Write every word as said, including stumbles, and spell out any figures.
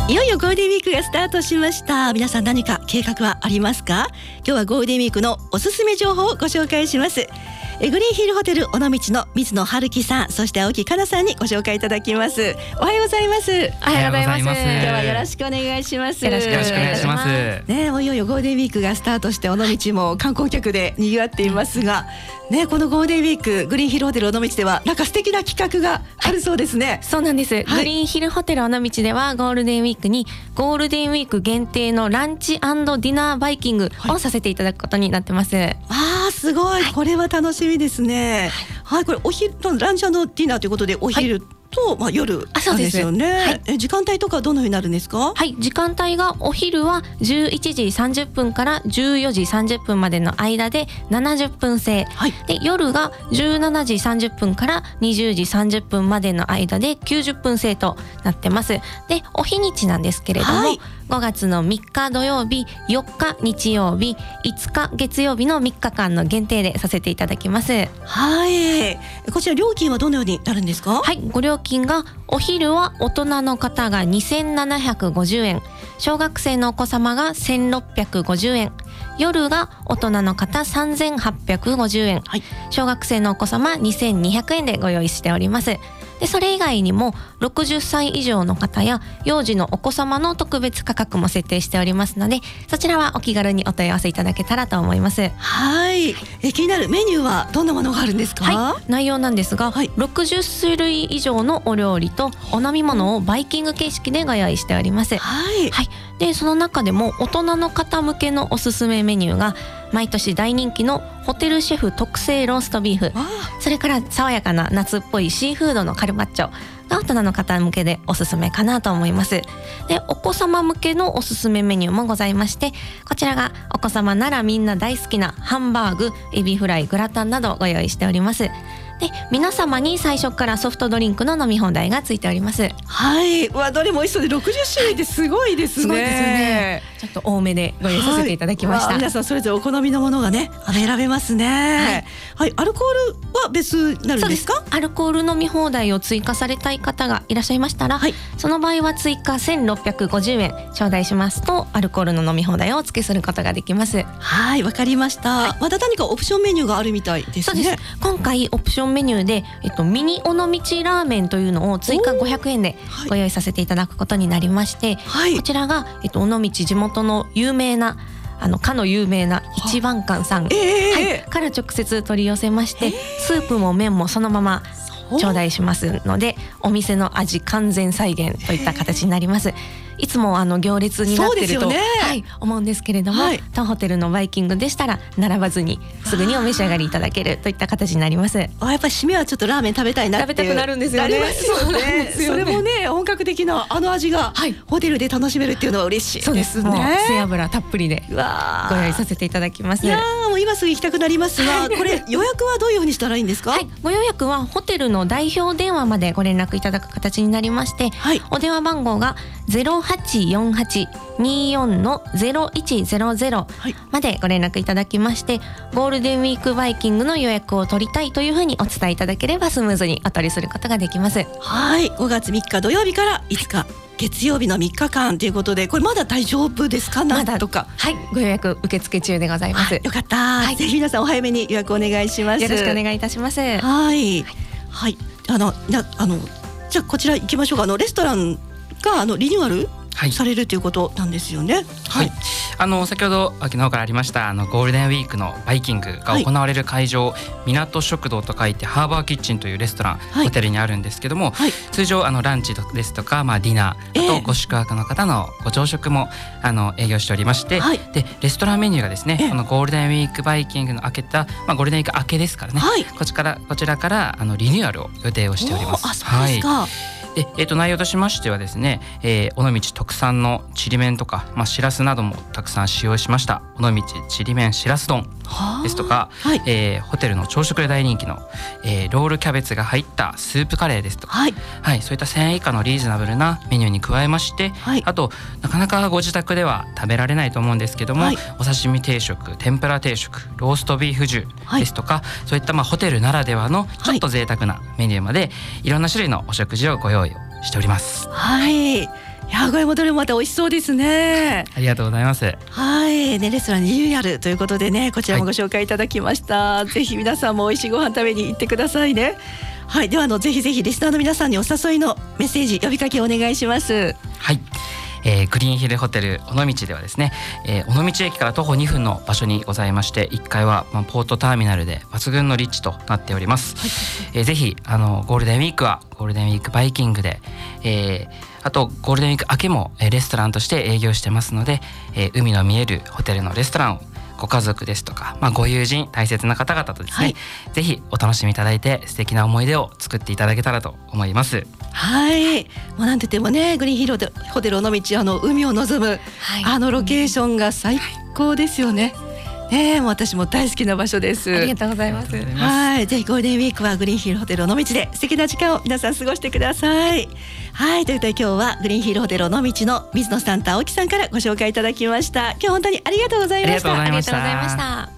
いよいよゴールデンウィークがスタートしました。皆さん何か計画はありますか？今日はゴールデンウィークのおすすめ情報をご紹介します。えグリーンヒルホテル尾道の水野春樹さん、そして青木かなさんにご紹介いただきます。おはようございます。 おはようございます。今日はよろしくお願いします。 よろしくお願いします。 ね、いよいよゴールデンウィークがスタートして尾道も観光客で賑わっていますが、ね、このゴールデンウィークグリーンヒルホテル尾道ではなんか素敵な企画があるそうですね。はい、 そうなんです、はい、グリーンヒルホテル尾道ではゴールデンウィークにゴールデンウィーク限定のランチ&ディナーバイキングをさせていただくことになってます。はい、 あーすごい、はい、これは楽しみですね。はい、これお昼のランチ&ディナーということでお昼と、はい、まあ、夜なんですよね。はい、え時間帯とかどのようになるんですか？ はい、時間帯がお昼はじゅういちじさんじゅっぷんからじゅうよじさんじゅっぷんまでの間でななじゅっぷん制、はい、で夜がじゅうしちじさんじゅっぷんからにじゅうじさんじゅっぷんまでの間できゅうじゅっぷん制となってます。でお日にちなんですけれども、はい、ごがつのみっか土曜日、よっか日曜日、いつか月曜日のみっかかんの限定でさせていただきます。 はい、こちら料金はどのようになるんですか？ はい、ご料金がお昼は大人の方がにせんななひゃくごじゅうえん、小学生のお子様がせんろっぴゃくごじゅうえん、夜が大人の方さんぜんはっぴゃくごじゅうえん、はい、小学生のお子様にせんにひゃくえんでご用意しております。でそれ以外にもろくじゅっさい以上の方や幼児のお子様の特別価格も設定しておりますので、そちらはお気軽にお問い合わせいただけたらと思います。 はい、え気になるメニューはどんなものがあるんですか？ はい、内容なんですが、はい、ろくじゅっしゅるい以上のお料理とお飲み物をバイキング形式でご用意しております。はい、はい、でその中でも大人の方向けのおすすめメニューが毎年大人気のホテルシェフ特製ローストビーフ、それから爽やかな夏っぽいシーフードのカルパッチョが大人の方向けでおすすめかなと思います。でお子様向けのおすすめメニューもございまして、こちらがお子様ならみんな大好きなハンバーグ、エビフライ、グラタンなどをご用意しております。で皆様に最初からソフトドリンクの飲み放題がついております。 はい、わどれも美味しそうでろくじゅっしゅるいってすごいですね。すごいですよね。 ちょっと多めでご用意させていただきました。 はい、皆さんそれぞれお好みのものがね選べますね。はい、はい、アルコールは別になるんですか？ そうです。アルコール飲み放題を追加されたい方がいらっしゃいましたら、はい、その場合は追加せんろっぴゃくごじゅうえん頂戴しますとアルコールの飲み放題をお付けすることができます。 はい、わかりました。はい、また何かオプションメニューがあるみたいですね。 そうです。今回オプションメニューで、えっと、ミニ尾道ラーメンというのを追加ごひゃくえんでご用意させていただくことになりまして、はい、こちらが、えっと、尾道地元の有名なあのかの有名な一番館さん、えーはい、から直接取り寄せまして、えー、スープも麺もそのまま頂戴しますのでお店の味完全再現といった形になります。いつもあの行列になってると、ねはい、思うんですけれども、はい、当ホテルのバイキングでしたら並ばずにすぐにお召し上がりいただけるといった形になります。 あやっぱり締めはちょっとラーメン食べたいなって食べたくなるんですよね。 そうねそれもね本格的なあの味がホテルで楽しめるっていうのは嬉しいですね。そうですね。 背脂たっぷりでご用意させていただきます。 いやもう今すぐ行きたくなりますがこれ予約はどういうふうにしたらいいんですか？ はい、ご予約はホテルの代表電話までご連絡いただく形になりまして、はい、お電話番号が ゼロはちよんはちにーよんのゼロいちゼロゼロ までご連絡いただきまして、ゴールデンウィークバイキングの予約を取りたいというふうにお伝えいただければスムーズにお取りすることができます。 はい、ごがつみっか土曜日からいつか月曜日のみっかかんということで、これまだ大丈夫ですか？なんとか、 はい、ご予約受付中でございます。はい、 よかった、はい、ぜひ皆さんお早めに予約お願いします。 よろしくお願いいたします。はい、 はい、はい、あのなあのじゃあこちら行きましょうか。あのレストランがあのリニューアルはい、されるということなんですよね。はい、 はい、あの先ほど秋の方からありましたあのゴールデンウィークのバイキングが行われる会場、はい、港食堂と書いてハーバーキッチンというレストラン、はい、ホテルにあるんですけども、はい、通常あのランチですとか、まあ、ディナー、あとご宿泊の方のご朝食もあの営業しておりまして、はい、でレストランメニューがですねこのゴールデンウィークバイキングの明けた、まあ、ゴールデンウィーク明けですからね、はい、こちらからこちらからあのリニューアルを予定をしております。 あ、そうですか。はいでえー、と内容としましてはですね、えー、尾道特産のちりめんとか、まあ、しらすなどもたくさん使用しました尾道ちりめんしらす丼ですとか、はいえー、ホテルの朝食で大人気の、えー、ロールキャベツが入ったスープカレーですとか、はいはい、そういったせんえん以下のリーズナブルなメニューに加えまして、はい、あとなかなかご自宅では食べられないと思うんですけども、はい、お刺身定食、天ぷら定食、ローストビーフ重ですとか、はい、そういったまあホテルならではのちょっと贅沢なメニューまで、はい、いろんな種類のお食事をご用意しております。 はい、 いや、これもどれもまた美味しそうですね。 ありがとうございます。 はい、ね、レストランにリニューアルということでね、こちらもご紹介いただきました、はい、ぜひ皆さんも美味しいご飯食べに行ってくださいね。はい、ではあのぜひぜひリスナーの皆さんにお誘いのメッセージ呼びかけお願いします。 はい、えー、グリーンヒルホテル尾道ではですね、えー、尾道駅から徒歩にふんの場所にございまして、いっかいは、まあ、ポートターミナルで抜群の立地となっております、はい、えー、ぜひあのゴールデンウィークはゴールデンウィークバイキングで、えー、あとゴールデンウィーク明けも、えー、レストランとして営業してますので、えー、海の見えるホテルのレストランをご家族ですとか、まあ、ご友人大切な方々とですね、はい、ぜひお楽しみいただいて素敵な思い出を作っていただけたらと思います。 はい、もうなんて言ってもね、グリーンヒルホテル尾道、あの海を望む、はい、あのロケーションが最高ですよね。ね、もう私も大好きな場所です。 ありがとうございます。 はい、ぜひゴールデンウィークはグリーンヒルホテル尾道で素敵な時間を皆さん過ごしてください。はい、ということで今日はグリーンヒルホテル尾道の水野さんと青木さんからご紹介いただきました。今日本当にありがとうございました。 ありがとうございました。 ありがとうございました。